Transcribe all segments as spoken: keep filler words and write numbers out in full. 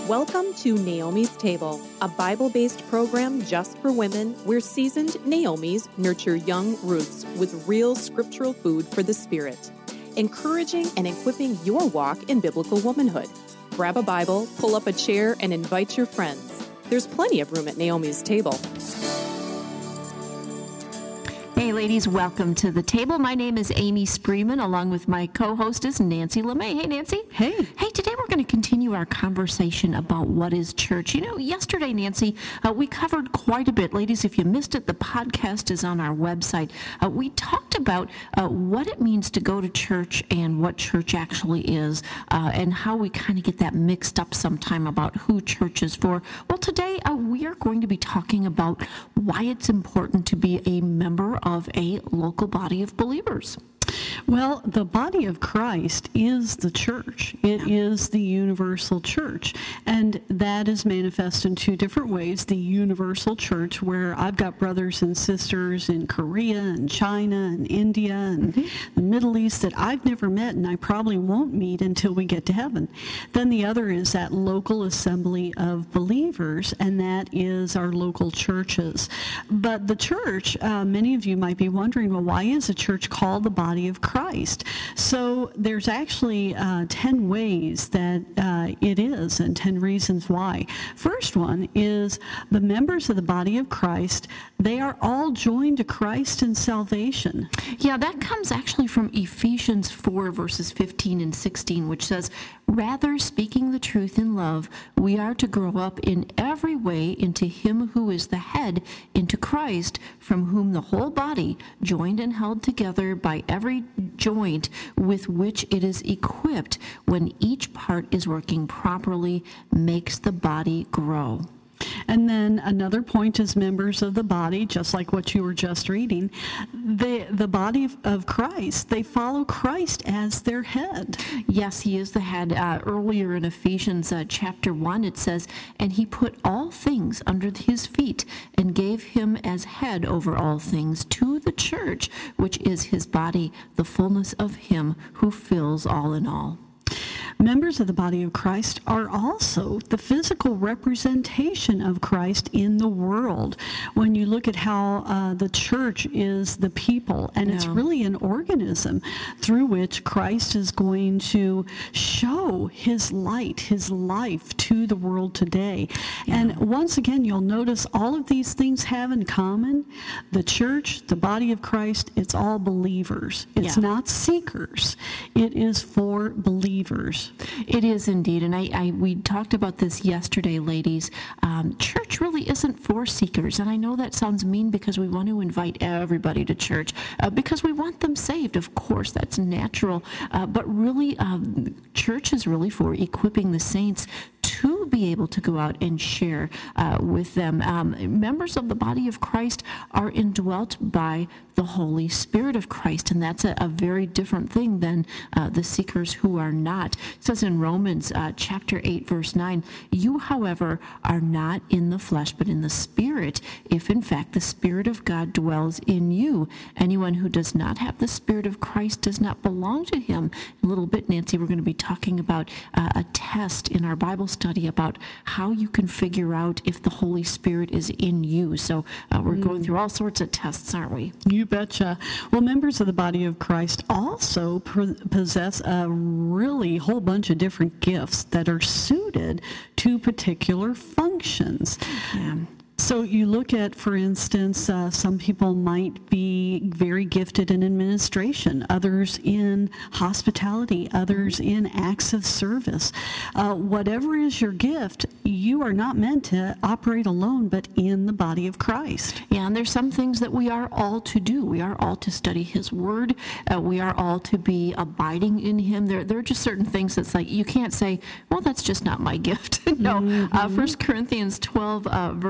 Welcome to Naomi's Table, a Bible-based program just for women where seasoned Naomis nurture young Ruths with real scriptural food for the spirit, encouraging and equipping your walk in biblical womanhood. Grab a Bible, pull up a chair, and invite your friends. There's plenty of room at Naomi's Table. Hey ladies, welcome to the table. My name is Amy Spreeman, along with my co-hostess Nancy LeMay. Hey Nancy. Hey. Hey, today we're going to continue our conversation about what is church. You know, yesterday, Nancy, uh, we covered quite a bit. Ladies, if you missed it, the podcast is on our website. Uh, we talked about uh, what it means to go to church and what church actually is, uh, and how we kind of get that mixed up sometime about who church is for. Well, today uh, we are going to be talking about why it's important to be a member of of a local body of believers. Well, the body of Christ is the church. It yeah. is the universal church. And that is manifest in two different ways. The universal church, where I've got brothers and sisters in Korea and China and India and mm-hmm. the Middle East that I've never met and I probably won't meet until we get to heaven. Then the other is that local assembly of believers, and that is our local churches. But the church, uh, many of you might be wondering, well, why is a church called the body of Christ? So there's actually uh, ten ways that uh, it is, and ten reasons why. First one is the members of the body of Christ, they are all joined to Christ in salvation. Yeah, that comes actually from Ephesians four, verses fifteen and sixteen, which says, "Rather, speaking the truth in love, we are to grow up in every way into him who is the head, into Christ, from whom the whole body, joined and held together by every joint with which it is equipped, when each part is working properly, makes the body grow." And then another point is members of the body, just like what you were just reading. The, the body of, of Christ, they follow Christ as their head. Yes, he is the head. Uh, earlier in Ephesians uh, chapter one, it says, "And he put all things under his feet and gave him as head over all things to the church, which is his body, the fullness of him who fills all in all." Members of the body of Christ are also the physical representation of Christ in the world. When you look at how uh, the church is the people, and yeah. it's really an organism through which Christ is going to show his light, his life to the world today. Yeah. And once again, you'll notice all of these things have in common. The church, the body of Christ, it's all believers. It's yeah. not seekers. It is for believers. It is indeed, and I, I we talked about this yesterday, ladies. Um, church really isn't for seekers, and I know that sounds mean because we want to invite everybody to church, uh, because we want them saved. Of course, that's natural, uh, but really, um, church is really for equipping the saints to be able to go out and share uh, with them. Um, members of the body of Christ are indwelt by the Holy Spirit of Christ, and that's a, a very different thing than uh, the seekers who are not. It says in Romans uh, chapter eight, verse nine, "You, however, are not in the flesh, but in the Spirit, if in fact the Spirit of God dwells in you. Anyone who does not have the Spirit of Christ does not belong to him." In a little bit, Nancy, we're going to be talking about uh, a test in our Bible study about how you can figure out if the Holy Spirit is in you. So uh, we're mm. going through all sorts of tests, aren't we? You betcha. Well, members of the body of Christ also pr- possess a really whole bunch of different gifts that are suited to particular functions. Yeah. So you look at, for instance, uh, some people might be very gifted in administration, others in hospitality, others in acts of service. Uh, whatever is your gift, you are not meant to operate alone, but in the body of Christ. Yeah, and there's some things that we are all to do. We are all to study his word. Uh, we are all to be abiding in him. There, there are just certain things that's like, you can't say, well, that's just not my gift. No. Mm-hmm. Uh, First Corinthians twelve, uh, verse four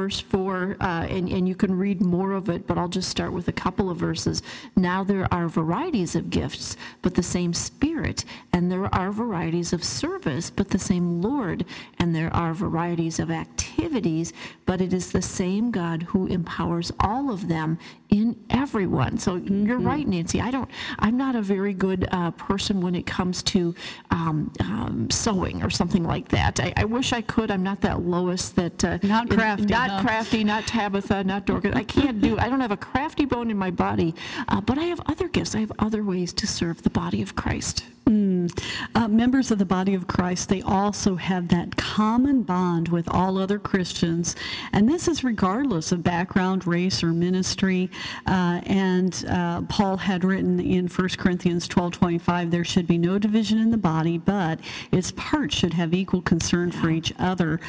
four, uh, and, and you can read more of it, but I'll just start with a couple of verses. Now there are varieties of gifts, but the same Spirit, and there are varieties of service, but the same Lord, and there are varieties of activities, but it is the same God who empowers all of them in everyone. So mm-hmm. you're right, Nancy. I don't. I'm not a very good uh, person when it comes to um, um, sewing or something like that. I, I wish I could. I'm not that Lois. That uh, not crafty. In, not huh? crafty. Not Tabitha. Not Dorcas. I can't do. I don't have a crafty bone in my body, uh, but I have other gifts. I have other ways to serve the body of Christ. Mm. Uh, members of the body of Christ, they also have that common bond with all other Christians, and this is regardless of background, race, or ministry. Uh, and uh, Paul had written in First Corinthians twelve twenty-five, there should be no division in the body, but its parts should have equal concern for each other.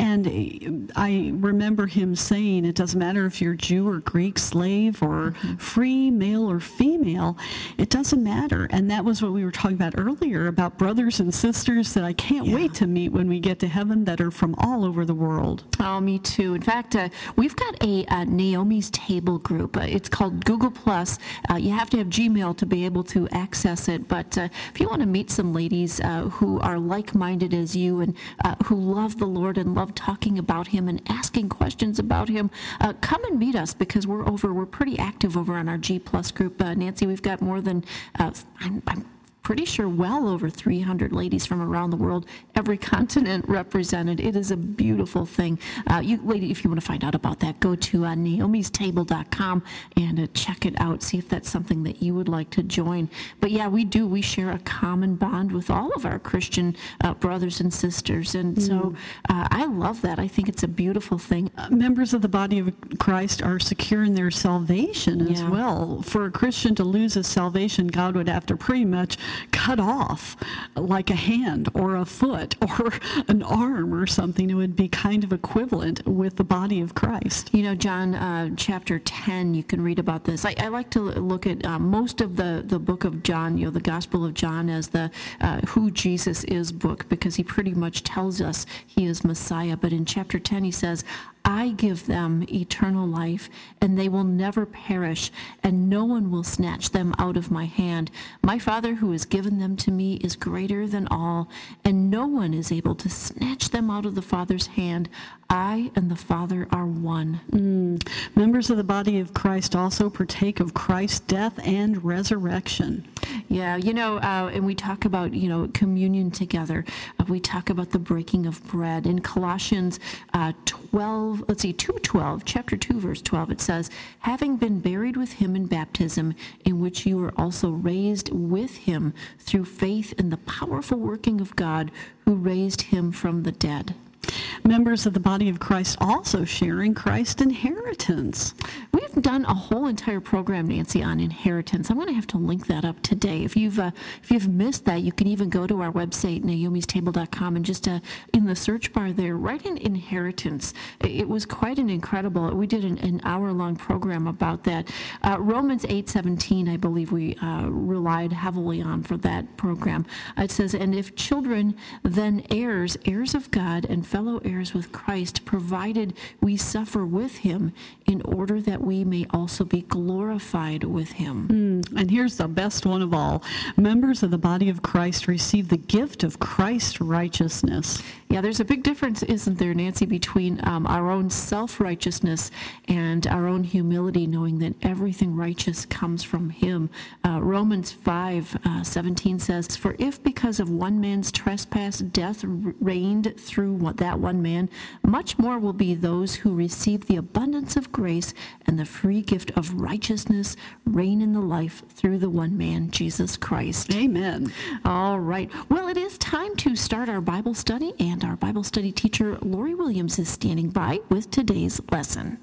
And I remember him saying, it doesn't matter if you're Jew or Greek, slave or mm-hmm. free, male or female, it doesn't matter. And that was what we were talking about earlier, about brothers and sisters that I can't yeah. wait to meet when we get to heaven, that are from all over the world. Oh, me too. In fact, uh, we've got a uh, Naomi's Table group. Uh, it's called Google Plus. Uh, you have to have Gmail to be able to access it. But uh, if you want to meet some ladies uh, who are like-minded as you and uh, who love the Lord and love talking about Him and asking questions about Him, uh, come and meet us, because we're over. We're pretty active over on our G Plus group. Uh, Nancy, we've got more than uh, I'm, I'm pretty sure well over three hundred ladies from around the world, every continent represented. It is a beautiful thing. Uh, you, lady, if you want to find out about that, go to uh, naomis table dot com and uh, check it out. See if that's something that you would like to join. But yeah, we do. We share a common bond with all of our Christian uh, brothers and sisters, and mm. so uh, I love that. I think it's a beautiful thing. Uh, members of the body of Christ are secure in their salvation as yeah. well. For a Christian to lose his salvation, God would have to pretty much cut off like a hand or a foot or an arm or something. It would be kind of equivalent with the body of Christ. You know, John uh, chapter ten, you can read about this. I, I like to look at uh, most of the, the book of John, you know, the Gospel of John, as the uh, Who Jesus Is book, because he pretty much tells us he is Messiah. But in chapter ten, he says, I give them eternal life, and they will never perish, and no one will snatch them out of my hand. My Father who has given them to me is greater than all, and no one is able to snatch them out of the Father's hand. I and the Father are one. Mm. Members of the body of Christ also partake of Christ's death and resurrection. Yeah, you know, uh, and we talk about, you know, communion together. Uh, we talk about the breaking of bread. In Colossians uh, twelve, let's see, two twelve, chapter two, verse twelve, it says, having been buried with him in baptism, in which you were also raised with him through faith in the powerful working of God who raised him from the dead. Members of the body of Christ also sharing Christ's inheritance. We've done a whole entire program, Nancy, on inheritance. I'm going to have to link that up today. If you've uh, if you've missed that, you can even go to our website, naomis table dot com, and just uh, in the search bar there, write in inheritance. It was quite an incredible, we did an, an hour-long program about that. Uh, Romans eight seventeen, I believe we uh, relied heavily on for that program. Uh, it says, and if children, then heirs, heirs of God, and fellow heirs with Christ, provided we suffer with him, in order that we may also be glorified with him. Mm, and here's the best one of all. Members of the body of Christ receive the gift of Christ's righteousness. Yeah, there's a big difference, isn't there, Nancy, between um, our own self-righteousness and our own humility, knowing that everything righteous comes from him. Uh, Romans five seventeen says, for if because of one man's trespass death reigned through one, that one man, much more will be those who receive the abundance of grace and the free gift of righteousness reign in the life through the one man, Jesus Christ. Amen. All right. Well, it is time to start our Bible study, and our Bible study teacher, Lori Williams, is standing by with today's lesson.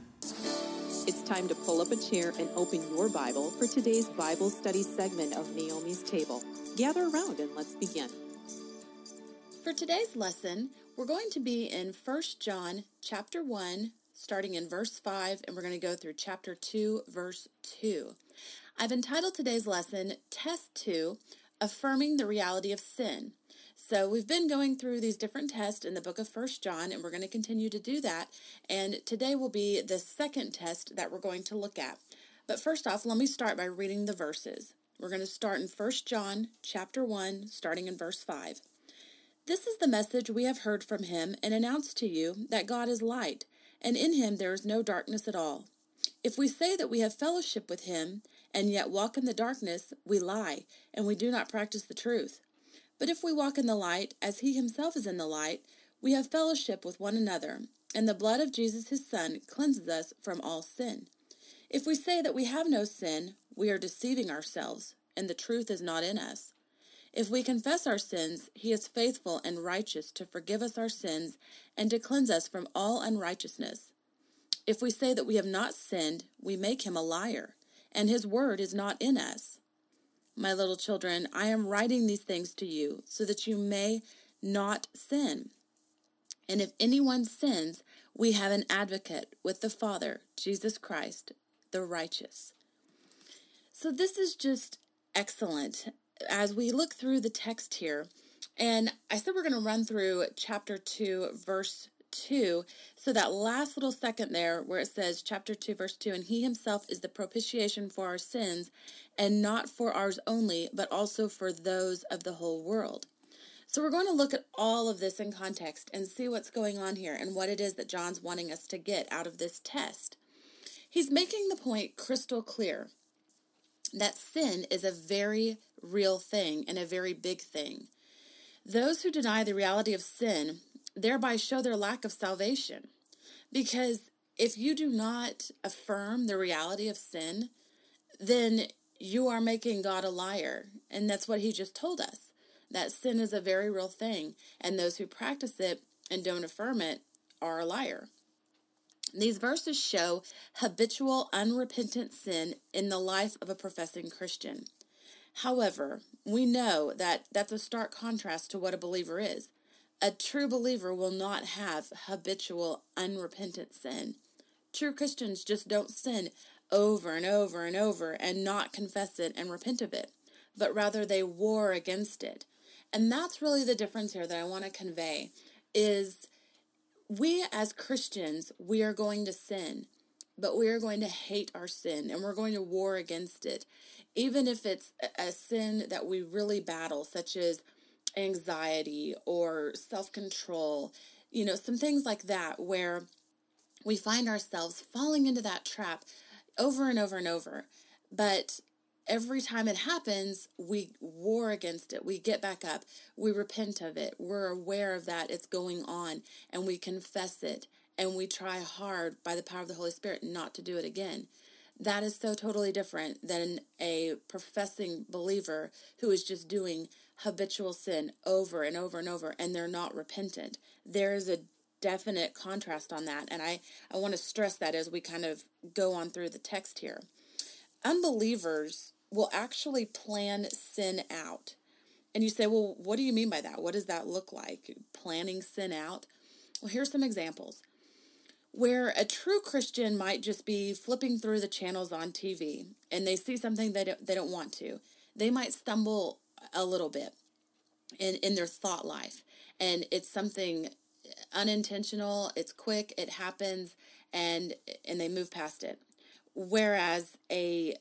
It's time to pull up a chair and open your Bible for today's Bible study segment of Naomi's Table. Gather around and let's begin. For today's lesson, we're going to be in First John chapter one, starting in verse five, and we're going to go through chapter two, verse two. I've entitled today's lesson, Test two, Affirming the Reality of Sin. So we've been going through these different tests in the book of First John, and we're going to continue to do that. And today will be the second test that we're going to look at. But first off, let me start by reading the verses. We're going to start in First John chapter one, starting in verse five. This is the message we have heard from him and announced to you, that God is light, and in him there is no darkness at all. If we say that we have fellowship with him, and yet walk in the darkness, we lie, and we do not practice the truth. But if we walk in the light, as he himself is in the light, we have fellowship with one another, and the blood of Jesus his Son cleanses us from all sin. If we say that we have no sin, we are deceiving ourselves, and the truth is not in us. If we confess our sins, he is faithful and righteous to forgive us our sins and to cleanse us from all unrighteousness. If we say that we have not sinned, we make him a liar, and his word is not in us. My little children, I am writing these things to you so that you may not sin. And if anyone sins, we have an advocate with the Father, Jesus Christ, the righteous. So this is just excellent as we look through the text here. And I said we're going to run through chapter two, verse two. So that last little second there where it says chapter two, verse two, and he himself is the propitiation for our sins, and not for ours only, but also for those of the whole world. So we're going to look at all of this in context and see what's going on here and what it is that John's wanting us to get out of this test. He's making the point crystal clear that sin is a very real thing and a very big thing. Those who deny the reality of sin thereby show their lack of salvation. Because if you do not affirm the reality of sin, then you are making God a liar. And that's what he just told us, that sin is a very real thing. And those who practice it and don't affirm it are a liar. These verses show habitual, unrepentant sin in the life of a professing Christian. However, we know that that's a stark contrast to what a believer is. A true believer will not have habitual, unrepentant sin. True Christians just don't sin over and over and over and not confess it and repent of it, but rather they war against it. And that's really the difference here that I want to convey, is we as Christians, we are going to sin, but we are going to hate our sin, and we're going to war against it, even if it's a sin that we really battle, such as anxiety or self-control, you know, some things like that, where we find ourselves falling into that trap over and over and over. But every time it happens, we war against it. We get back up. We repent of it. We're aware of that. It's going on, and we confess it, and we try hard by the power of the Holy Spirit not to do it again. That is so totally different than a professing believer who is just doing habitual sin over and over and over, and they're not repentant. There is a definite contrast on that, and I, I want to stress that as we kind of go on through the text here. Unbelievers will actually plan sin out. And you say, well, what do you mean by that? What does that look like, planning sin out? Well, here's some examples. Where a true Christian might just be flipping through the channels on T V, and they see something they don't, they don't want to. They might stumble a little bit in, in their thought life, and it's something unintentional, it's quick, it happens, and and they move past it. Whereas a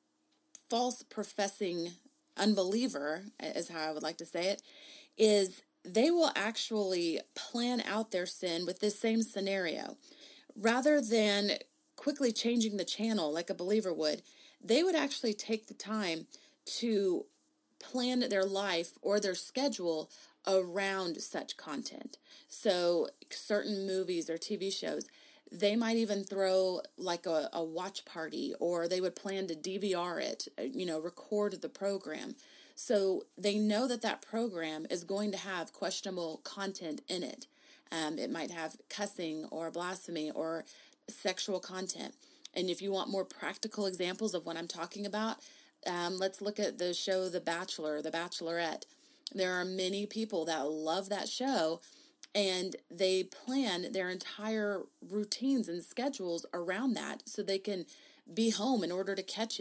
false professing unbeliever, is how I would like to say it, is they will actually plan out their sin with this same scenario. Rather than quickly changing the channel like a believer would, they would actually take the time to plan their life or their schedule around such content. So certain movies or T V shows, they might even throw like a, a watch party, or they would plan to D V R it, you know, record the program. So they know that that program is going to have questionable content in it. Um, it might have cussing or blasphemy or sexual content. And if you want more practical examples of what I'm talking about, um, let's look at the show The Bachelor, The Bachelorette. There are many people that love that show, and they plan their entire routines and schedules around that so they can be home in order to catch it.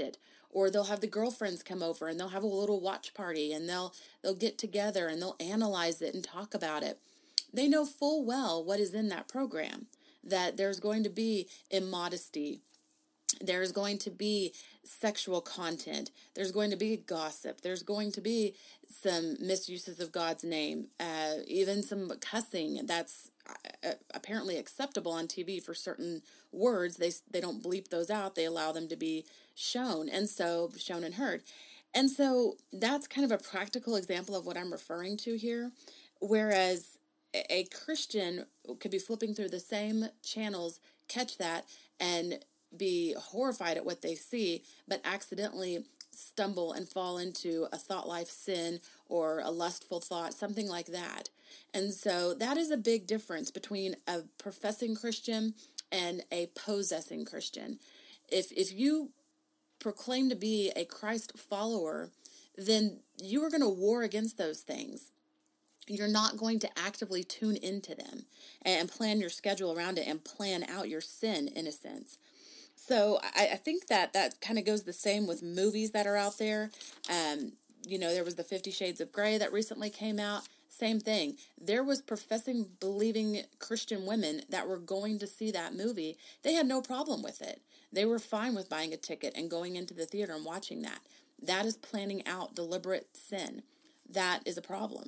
Or they'll have the girlfriends come over and they'll have a little watch party and they'll they'll get together and they'll analyze it and talk about it. They know full well what is in that program, that there's going to be immodesty, there's going to be sexual content, there's going to be gossip, there's going to be some misuses of God's name, uh, even some cussing that's uh, apparently acceptable on T V for certain words. They they don't bleep those out. They allow them to be shown, and so shown and heard. And so that's kind of a practical example of what I'm referring to here, whereas a, a Christian could be flipping through the same channels, catch that, and be horrified at what they see, but accidentally stumble and fall into a thought life sin or a lustful thought, something like that. And so that is a big difference between a professing Christian and a possessing Christian. If if you proclaim to be a Christ follower, then you are going to war against those things. You're not going to actively tune into them and plan your schedule around it and plan out your sin in a sense. So I, I think that that kind of goes the same with movies that are out there. Um, you know, there was the Fifty Shades of Grey that recently came out. Same thing. There was professing, believing Christian women that were going to see that movie. They had no problem with it. They were fine with buying a ticket and going into the theater and watching that. That is planning out deliberate sin. That is a problem.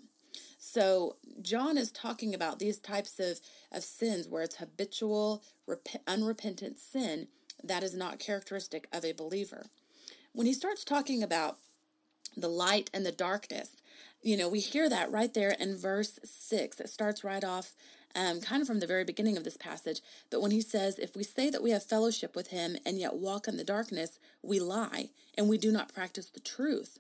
So John is talking about these types of, of sins where it's habitual, rep- unrepentant sin that is not characteristic of a believer. When he starts talking about the light and the darkness, you know, we hear that right there in verse six. It starts right off um, kind of from the very beginning of this passage. But when he says, if we say that we have fellowship with him and yet walk in the darkness, we lie and we do not practice the truth.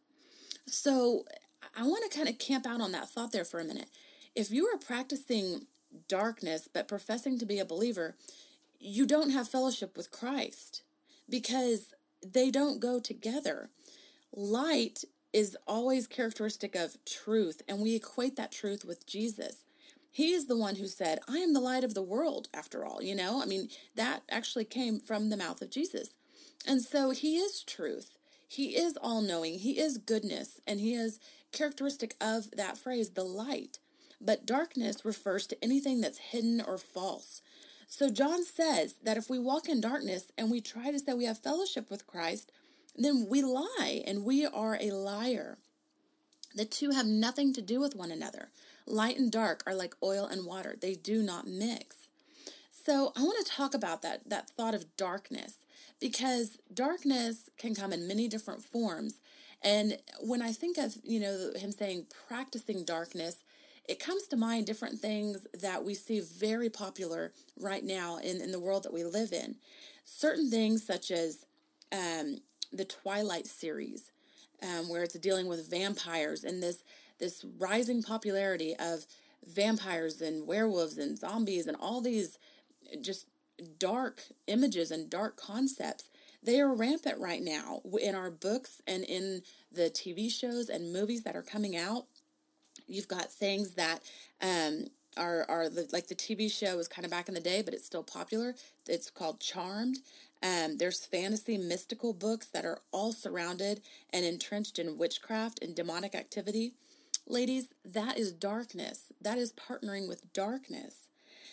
So I want to kind of camp out on that thought there for a minute. If you are practicing darkness but professing to be a believer, you don't have fellowship with Christ because they don't go together. Light is always characteristic of truth, and we equate that truth with Jesus. He is the one who said, I am the light of the world, after all, you know? I mean, that actually came from the mouth of Jesus. And so he is truth. He is all-knowing. He is goodness, and he is characteristic of that phrase, the light. But darkness refers to anything that's hidden or false. So John says that if we walk in darkness and we try to say we have fellowship with Christ, then we lie and we are a liar. The two have nothing to do with one another. Light and dark are like oil and water. They do not mix. So I want to talk about that, that thought of darkness, because darkness can come in many different forms. And when I think of, you know, him saying practicing darkness, it comes to mind different things that we see very popular right now in, in the world that we live in. Certain things such as um, the Twilight series, um, where it's dealing with vampires and this this rising popularity of vampires and werewolves and zombies and all these just dark images and dark concepts. They are rampant right now in our books and in the T V shows and movies that are coming out. You've got things that um, are, are the, like the T V show was kind of back in the day, but it's still popular. It's called Charmed. Um, there's fantasy mystical books that are all surrounded and entrenched in witchcraft and demonic activity. Ladies, that is darkness. That is partnering with darkness.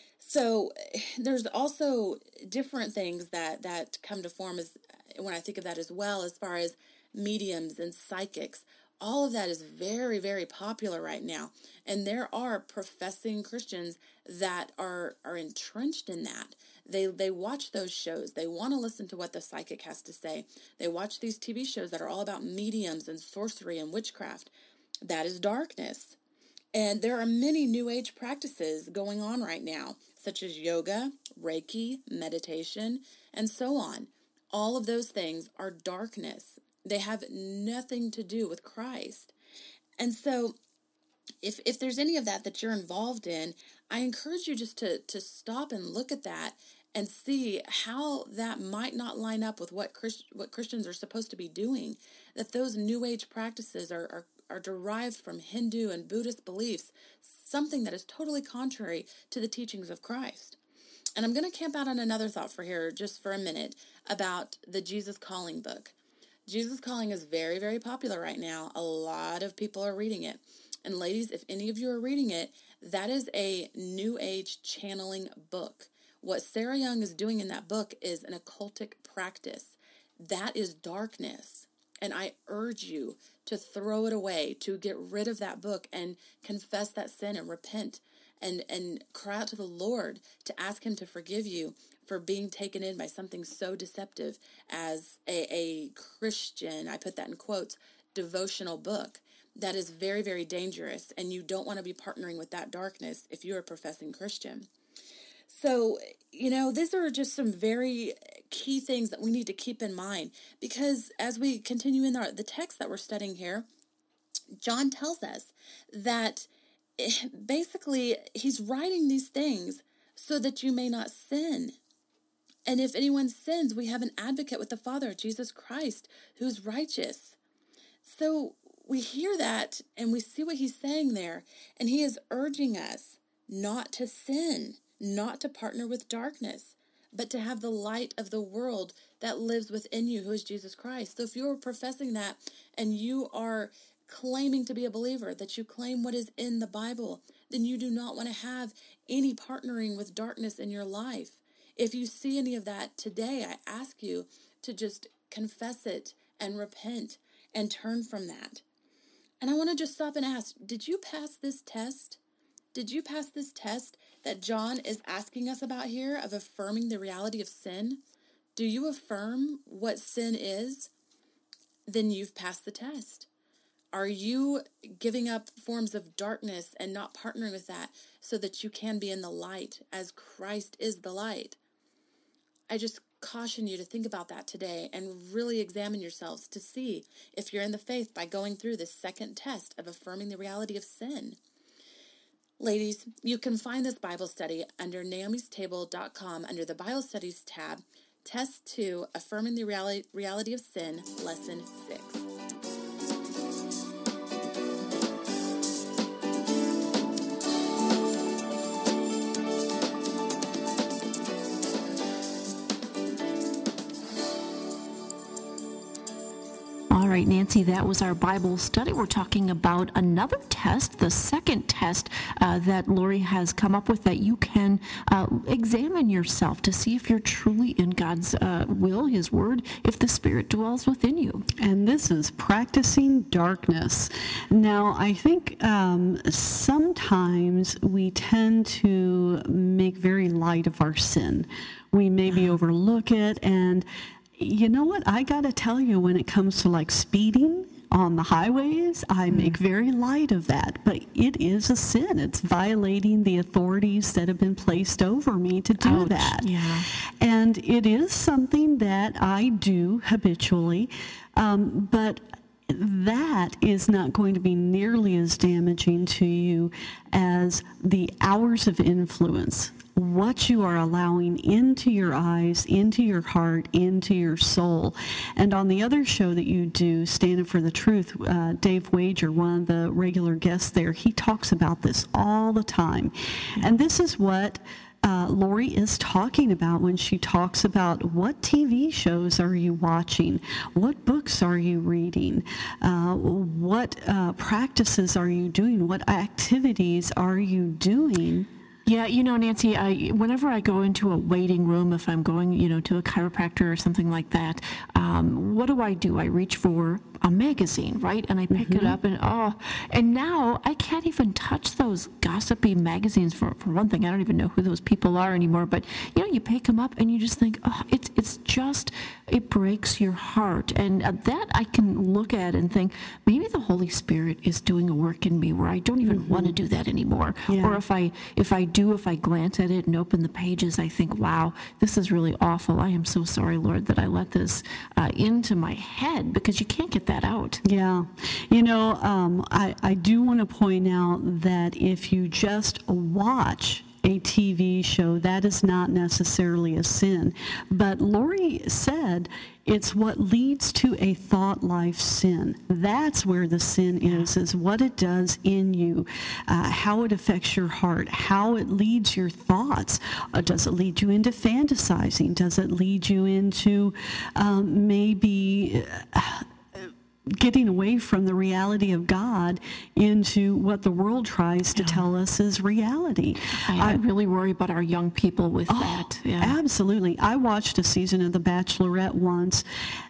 So there's also different things that, that come to form as when I think of that as well, as far as mediums and psychics. All of that is very, very popular right now. And there are professing Christians that are, are entrenched in that. They they watch those shows. They want to listen to what the psychic has to say. They watch these T V shows that are all about mediums and sorcery and witchcraft. That is darkness. And there are many New Age practices going on right now, such as yoga, Reiki, meditation, and so on. All of those things are darkness. They have nothing to do with Christ. And so if if there's any of that that you're involved in, I encourage you just to, to stop and look at that and see how that might not line up with what Christ, what Christians are supposed to be doing, that those New Age practices are, are, are derived from Hindu and Buddhist beliefs, something that is totally contrary to the teachings of Christ. And I'm going to camp out on another thought for here just for a minute about the Jesus Calling book. Jesus Calling is very, very popular right now. A lot of people are reading it. And ladies, if any of you are reading it, that is a New Age channeling book. What Sarah Young is doing in that book is an occultic practice. That is darkness. And I urge you to throw it away, to get rid of that book and confess that sin and repent and, and cry out to the Lord to ask him to forgive you for being taken in by something so deceptive as a, a Christian, I put that in quotes, devotional book. That is very, very dangerous, and you don't want to be partnering with that darkness if you're a professing Christian. So, you know, these are just some very key things that we need to keep in mind, because as we continue in our, the text that we're studying here, John tells us that basically he's writing these things so that you may not sin. And if anyone sins, we have an advocate with the Father, Jesus Christ, who's righteous. So we hear that and we see what he's saying there, and he is urging us not to sin, not to partner with darkness, but to have the light of the world that lives within you, who is Jesus Christ. So if you're professing that and you are claiming to be a believer, that you claim what is in the Bible, then you do not want to have any partnering with darkness in your life. If you see any of that today, I ask you to just confess it and repent and turn from that. And I want to just stop and ask, did you pass this test? Did you pass this test that John is asking us about here of affirming the reality of sin? Do you affirm what sin is? Then you've passed the test. Are you giving up forms of darkness and not partnering with that so that you can be in the light as Christ is the light? I just caution you to think about that today and really examine yourselves to see if you're in the faith by going through this second test of affirming the reality of sin. Ladies, you can find this Bible study under naomis table dot com under the Bible Studies tab, Test two, Affirming the Reality, Reality of Sin, Lesson six. All right, Nancy, that was our Bible study. We're talking about another test, the second test uh, that Lori has come up with, that you can uh, examine yourself to see if you're truly in God's uh, will, his word, if the Spirit dwells within you. And this is practicing darkness. Now, I think um, sometimes we tend to make very light of our sin. We maybe overlook it, and you know what? I got to tell you, when it comes to like speeding on the highways, I make very light of that. But it is a sin. It's violating the authorities that have been placed over me to do Ouch. that. Yeah. And it is something that I do habitually. Um, but that is not going to be nearly as damaging to you as the hours of influence, what you are allowing into your eyes, into your heart, into your soul. And on the other show that you do, Standing for the Truth, uh, Dave Wager, one of the regular guests there, he talks about this all the time. And this is what Uh, Lori is talking about when she talks about what T V shows are you watching, what books are you reading, uh, what uh, practices are you doing, what activities are you doing. Yeah, you know, Nancy, I, whenever I go into a waiting room, if I'm going, you know, to a chiropractor or something like that, um, what do I do? I reach for a magazine, right? And I pick mm-hmm. it up and, oh, and now I can't even touch those gossipy magazines for, for one thing. I don't even know who those people are anymore, but, you know, you pick them up and you just think, oh, it's, it's just, it breaks your heart. And uh, that I can look at and think, maybe the Holy Spirit is doing a work in me where I don't even mm-hmm. want to do that anymore. Yeah. Or if I, if I do, if I glance at it and open the pages, I think, wow, this is really awful. I am so sorry, Lord, that I let this uh, into my head, because you can't get that out. Yeah. You know, um, I, I do want to point out that if you just watch a T V show. That is not necessarily a sin. But Lori said it's what leads to a thought life sin. That's where the sin is, is what it does in you, uh, how it affects your heart, how it leads your thoughts. Uh, does it lead you into fantasizing? Does it lead you into um, maybe... Uh, getting away from the reality of God into what the world tries to yeah. tell us is reality. I, I really worry about our young people with oh, that. Yeah. Absolutely. I watched a season of The Bachelorette once,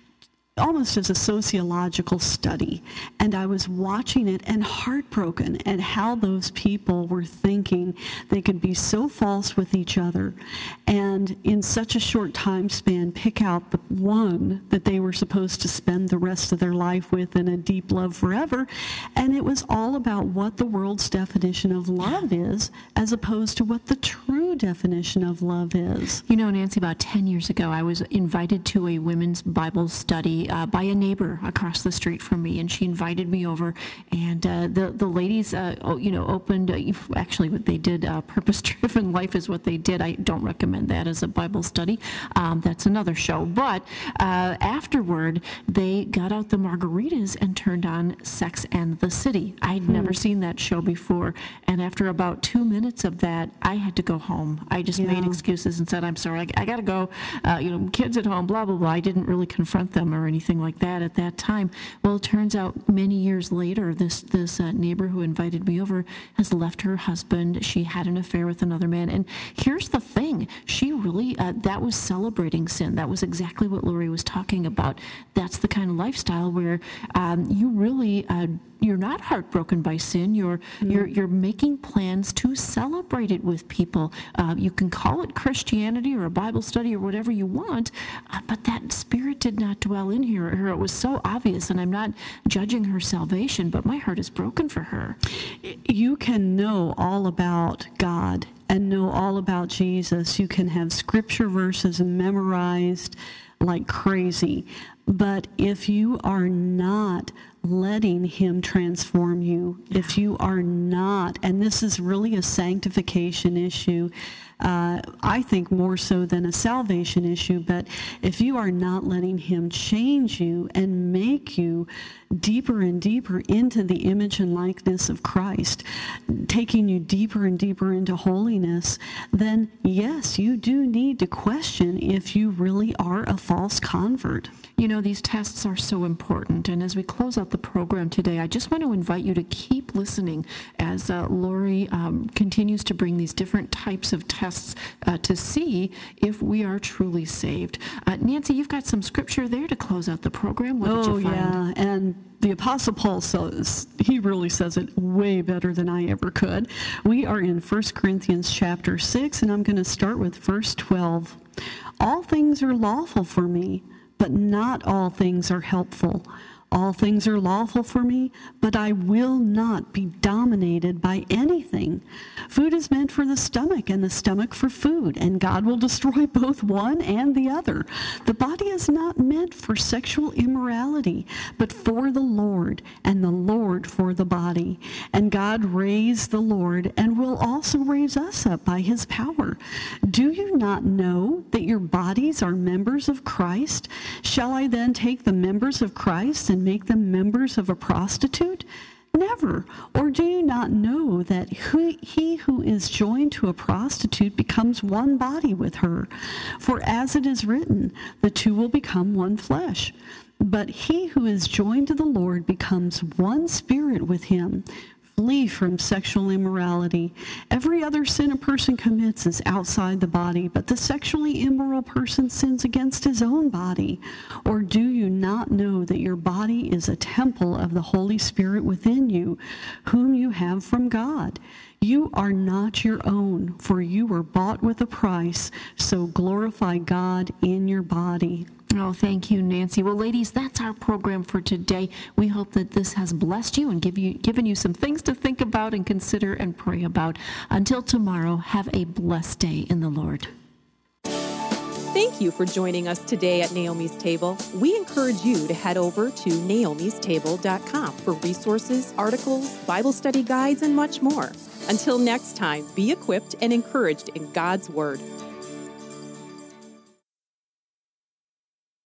almost as a sociological study, and I was watching it and heartbroken at how those people were thinking they could be so false with each other and in such a short time span pick out the one that they were supposed to spend the rest of their life with in a deep love forever. And it was all about what the world's definition of love is as opposed to what the true definition of love is. You know, Nancy, about ten years ago I was invited to a women's Bible study Uh, by a neighbor across the street from me, and she invited me over. And uh, the the ladies, uh, you know, opened. Uh, actually, what they did, uh, purpose-driven life is what they did. I don't recommend that as a Bible study. Um, that's another show. But uh, afterward, they got out the margaritas and turned on Sex and the City. I'd hmm. never seen that show before, and after about two minutes of that, I had to go home. I just yeah. made excuses and said, "I'm sorry, I, I got to go. Uh, you know, kids at home, blah blah blah." I didn't really confront them or anything like that at that time. Well, it turns out many years later, this this uh, neighbor who invited me over has left her husband. She had an affair with another man. And here's the thing. She really, uh, that was celebrating sin. That was exactly what Lori was talking about. That's the kind of lifestyle where um, you really, uh, you're not heartbroken by sin. You're, mm. you're, you're making plans to celebrate it with people. Uh, you can call it Christianity or a Bible study or whatever you want, uh, but that spirit did not dwell in here. It was so obvious, and I'm not judging her salvation, but my heart is broken for her. You can know all about God and know all about Jesus. You can have scripture verses memorized like crazy, but if you are not letting him transform you, if you are not, and this is really a sanctification issue, Uh, I think more so than a salvation issue, but if you are not letting him change you and make you deeper and deeper into the image and likeness of Christ, taking you deeper and deeper into holiness, then yes, you do need to question if you really are a false convert. You know, these tests are so important, and as we close out the program today, I just want to invite you to keep listening as uh, Lori um, continues to bring these different types of tests Uh, to see if we are truly saved. Uh, Nancy, you've got some scripture there to close out the program. What oh, did you find? yeah, and the Apostle Paul says, he really says it way better than I ever could. We are in First Corinthians chapter six, and I'm going to start with verse twelve. All things are lawful for me, but not all things are helpful. All things are lawful for me, but I will not be dominated by anything. Food is meant for the stomach, and the stomach for food, and God will destroy both one and the other. The body is not meant for sexual immorality, but for the Lord, and the Lord for the body. And God raised the Lord, and will also raise us up by his power. Do you not know that your bodies are members of Christ? Shall I then take the members of Christ and make them members of a prostitute? Never. Or do you not know that who, he who is joined to a prostitute becomes one body with her? For as it is written, the two will become one flesh. But he who is joined to the Lord becomes one spirit with him. Flee from sexual immorality. Every other sin a person commits is outside the body, but the sexually immoral person sins against his own body. Or do you not know that your body is a temple of the Holy Spirit within you, whom you have from God? You are not your own, for you were bought with a price, so glorify God in your body. Oh, thank you, Nancy. Well, ladies, that's our program for today. We hope that this has blessed you and give you, given you some things to think about and consider and pray about. Until tomorrow, have a blessed day in the Lord. Thank you for joining us today at Naomi's Table. We encourage you to head over to naomis table dot com for resources, articles, Bible study guides, and much more. Until next time, be equipped and encouraged in God's Word.